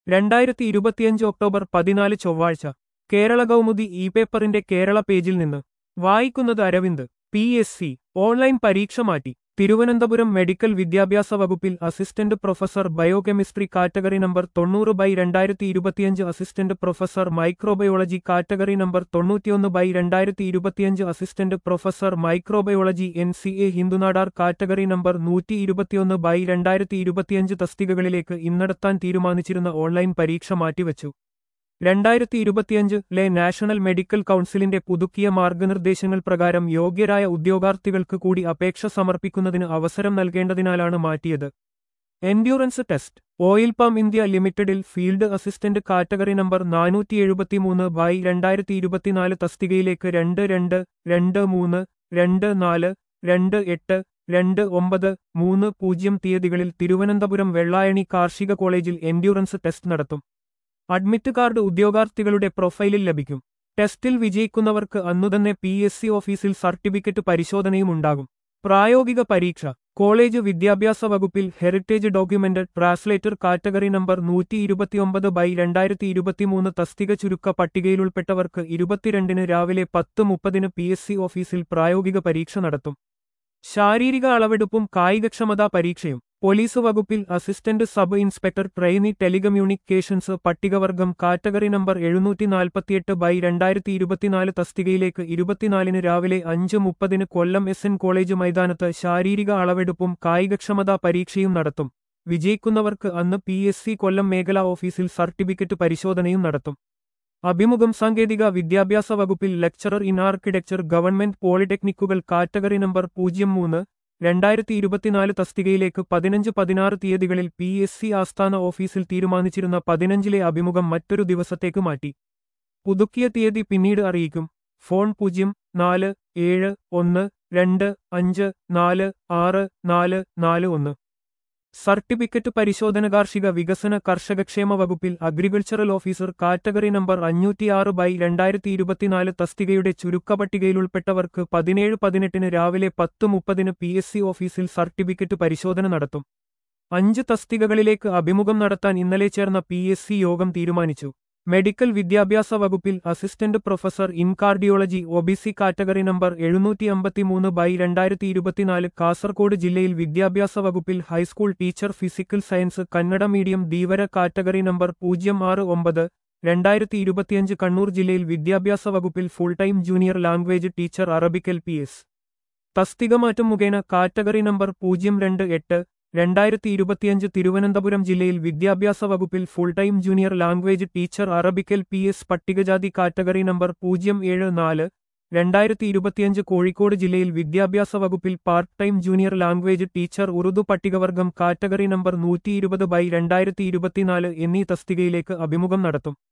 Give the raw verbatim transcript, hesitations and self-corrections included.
രണ്ടായിരത്തി ഇരുപത്തിയഞ്ച് ഒക്ടോബർ പതിനാല് ചൊവ്വാഴ്ച കേരള കൗമുദി ഇ പേപ്പറിന്റെ കേരള പേജിൽ നിന്ന് വായിക്കുന്നത് Aravind. P S C online പരീക്ഷ മാറ്റി. തിരുവനന്തപുരം മെഡിക്കൽ വിദ്യാഭ്യാസ വകുപ്പിൽ assistant professor biochemistry category number തൊണ്ണൂറ് ബൈ രണ്ടായിരത്തി ഇരുപത്തിയഞ്ച്, assistant professor microbiology category number തൊണ്ണൂറ്റിയൊന്ന് ബൈ രണ്ടായിരത്തി ഇരുപത്തിയഞ്ച്, assistant professor microbiology N C A Hindu Nadar category number നൂറ്റി ഇരുപത്തിയൊന്ന് ബൈ രണ്ടായിരത്തി ഇരുപത്തിയഞ്ച് തസ്തികകളിലേക്ക് ഇന്നടത്താൻ തീരുമാനിച്ചിരുന്ന ഓൺലൈൻ പരീക്ഷ മാറ്റിവച്ചു. രണ്ടായിരത്തി ഇരുപത്തിയഞ്ചിലെ നാഷണൽ മെഡിക്കൽ കൗൺസിലിന്റെ പുതുക്കിയ മാർഗനിർദ്ദേശങ്ങൾ പ്രകാരം യോഗ്യരായ ഉദ്യോഗാർത്ഥികൾക്ക് കൂടി അപേക്ഷ സമർപ്പിക്കുന്നതിന് അവസരം നൽകേണ്ടതിനാലാണ് മാറ്റിയത്. Endurance test oil palm India ലിമിറ്റഡിൽ ഫീൽഡ് അസിസ്റ്റന്റ് കാറ്റഗറി നമ്പർ നാനൂറ്റി എഴുപത്തിമൂന്ന് ബൈ രണ്ടായിരത്തി ഇരുപത്തിനാല് തസ്തികയിലേക്ക് രണ്ട് രണ്ട് രണ്ട് മൂന്ന് രണ്ട് നാല് രണ്ട് എട്ട് രണ്ട് ഒമ്പത് മൂന്ന് പൂജ്യം തീയതികളിൽ തിരുവനന്തപുരം വെള്ളായണി കാർഷിക കോളേജിൽ എൻഡ്യൂറൻസ് ടെസ്റ്റ് നടത്തും. അഡ്മിറ്റ് കാർഡ് ഉദ്യോഗാർത്ഥികളുടെ പ്രൊഫൈലിൽ ലഭിക്കും. ടെസ്റ്റിൽ വിജയിക്കുന്നവർക്ക് അന്നുതന്നെ പി എസ് സി ഓഫീസിൽ സർട്ടിഫിക്കറ്റ് പരിശോധനയും ഉണ്ടാകും. പ്രായോഗിക പരീക്ഷ കോളേജ് വിദ്യാഭ്യാസ വകുപ്പിൽ heritage document translator category number നൂറ്റി ഇരുപത്തിയൊമ്പത് ബൈ രണ്ടായിരത്തി ഇരുപത്തിമൂന്ന് തസ്തിക ചുരുക്ക പട്ടികയിലുൾപ്പെട്ടവർക്ക് ഇരുപത്തിരണ്ടിന് രാവിലെ പത്ത് മുപ്പതിന് പി എസ് സി ഓഫീസിൽ പ്രായോഗിക പരീക്ഷ നടത്തും. ശാരീരിക അളവെടുപ്പും കായികക്ഷമതാ പരീക്ഷയും പോലീസ് വകുപ്പിൽ assistant sub inspector trainee telecommunications പട്ടികവർഗം കാറ്റഗറി നമ്പർ എഴുന്നൂറ്റി നാൽപ്പത്തിയെട്ട് ബൈ രണ്ടായിരത്തി ഇരുപത്തിനാല് തസ്തികയിലേക്ക് ഇരുപത്തിനാലിന് രാവിലെ അഞ്ച് മുപ്പതിന് കൊല്ലം എസ് എൻ കോളേജ് മൈതാനത്ത് ശാരീരിക അളവെടുപ്പും കായികക്ഷമതാ പരീക്ഷയും നടത്തും. വിജയിക്കുന്നവർക്ക് അന്ന് പി എസ് സി കൊല്ലം മേഖലാ ഓഫീസിൽ സർട്ടിഫിക്കറ്റ് പരിശോധനയും നടത്തും. അഭിമുഖം സാങ്കേതിക വിദ്യാഭ്യാസ വകുപ്പിൽ ലെക്ചറർ ഇൻ ആർക്കിടെക്ചർ ഗവൺമെന്റ് പോളിടെക്നിക്കുകൾ കാറ്റഗറി നമ്പർ പൂജ്യം മൂന്ന് രണ്ടായിരത്തി ഇരുപത്തിനാല് തസ്തികയിലേക്ക് പതിനഞ്ച് പതിനാറ് തീയതികളിൽ പി എസ് സി ആസ്ഥാന ഓഫീസിൽ തീരുമാനിച്ചിരുന്ന പതിനഞ്ചിലെ അഭിമുഖം മറ്റൊരു ദിവസത്തേക്ക് മാറ്റി. പുതുക്കിയ തീയതി പിന്നീട് അറിയിക്കും. ഫോൺ പൂജ്യം നാല് ഏഴ് ഒന്ന് രണ്ട് അഞ്ച് നാല് ആറ് നാല് നാല് ഒന്ന്. സർട്ടിഫിക്കറ്റ് പരിശോധന കാർഷിക വികസന കർഷകക്ഷേമ വകുപ്പിൽ അഗ്രികൾച്ചറൽ ഓഫീസർ കാറ്റഗറി നമ്പർ അഞ്ഞൂറ്റിയാറ് ബൈ രണ്ടായിരത്തി ഇരുപത്തിനാല് തസ്തികയുടെ ചുരുക്കപട്ടികയിലുൾപ്പെട്ടവർക്ക് പതിനേഴ് പതിനെട്ടിന് രാവിലെ പത്ത് മുപ്പതിന് പി എസ് സി ഓഫീസിൽ സർട്ടിഫിക്കറ്റ് പരിശോധന നടത്തും. അഞ്ച് തസ്തികകളിലേക്ക് അഭിമുഖം നടത്താൻ ഇന്നലെ ചേർന്ന പി എസ് സി യോഗം തീരുമാനിച്ചു. മെഡിക്കൽ വിദ്യാഭ്യാസ വകുപ്പിൽ assistant professor in cardiology O B C category number എഴുന്നൂറ്റി അമ്പത്തിമൂന്ന് ബൈ രണ്ടായിരത്തി ഇരുപത്തിനാല്, കാസർകോട് ജില്ലയിൽ വിദ്യാഭ്യാസ വകുപ്പിൽ high school teacher physical science Kannada medium Dheevara category number പൂജ്യം ആറ് ഒമ്പത് രണ്ടായിരത്തി ഇരുപത്തിയഞ്ച്, കണ്ണൂർ ജില്ലയിൽ വിദ്യാഭ്യാസ വകുപ്പിൽ full time junior language teacher Arabic L P S തസ്തികമാറ്റം മുഖേന കാറ്റഗറി നമ്പർ പൂജ്യം രണ്ട് എട്ട് രണ്ടായിരത്തി ഇരുപത്തിയഞ്ച്, തിരുവനന്തപുരം ജില്ലയിൽ വിദ്യാഭ്യാസ വകുപ്പിൽ full time junior language teacher Arabic L P S പട്ടികജാതി കാറ്റഗറി നമ്പർ പൂജ്യം ഏഴ് നാല് രണ്ടായിരത്തി ഇരുപത്തിയഞ്ച്, കോഴിക്കോട് ജില്ലയിൽ വിദ്യാഭ്യാസ വകുപ്പിൽ part time junior language teacher Urdu പട്ടികവർഗം കാറ്റഗറി നമ്പർ നൂറ്റി ഇരുപത് ബൈ രണ്ടായിരത്തി ഇരുപത്തിനാല് എന്നീ തസ്തികയിലേക്ക് അഭിമുഖം നടത്തും.